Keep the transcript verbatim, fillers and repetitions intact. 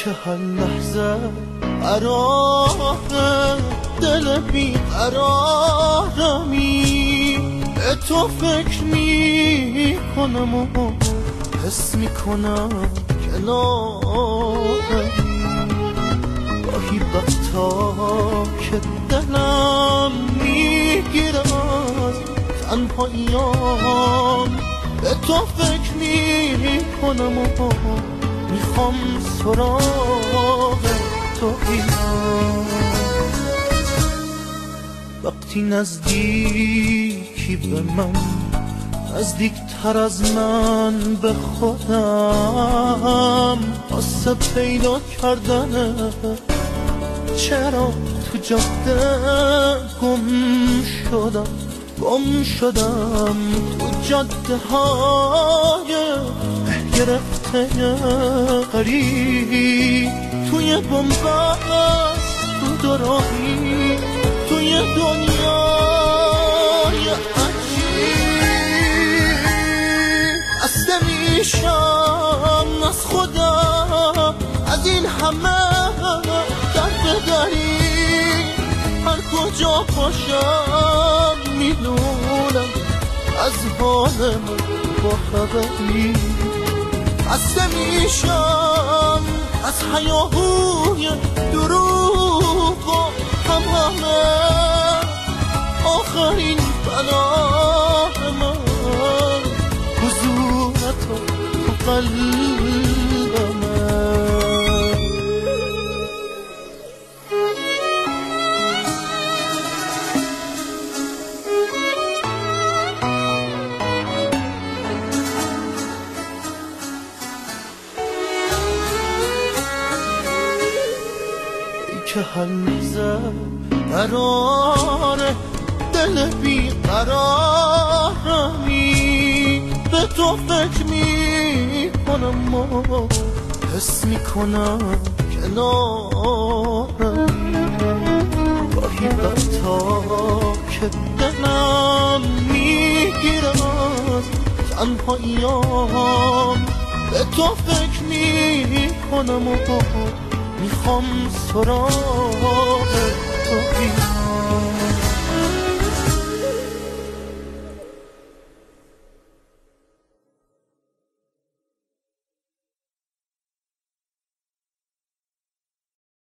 که هر لحظه قرار دل بی قرارمی به تو فکر می کنم و حس می کنم کنارمی گاهی وقتا که دلم میگیره از تنهاییام به تو فکر می کنم و میخوام سراغ تو بیام وقتی نزدیکی به من نزدیکتر از من به خودم واسه پیدا کردن چرا تو جاده گم شدم گم شدم تو جاده های گرفته غریب توی بنبست تو دراهی توی دنیای عجیب خسته میشم از خودم از این همه درد دری هر کجا باشم میدونم از حال من با خبری خسته میشم از هیاهوی دروغ و هم همه آخرین پناه من حضورت تو قلب من که هر لحظه قراره دل بی قرارمی به تو فکر می کنم و حس می کنم کنارمی گاهی وقتا که دلم میگیره از تنهاییام به تو فکر می کنم و میخوام سراغ تو بیام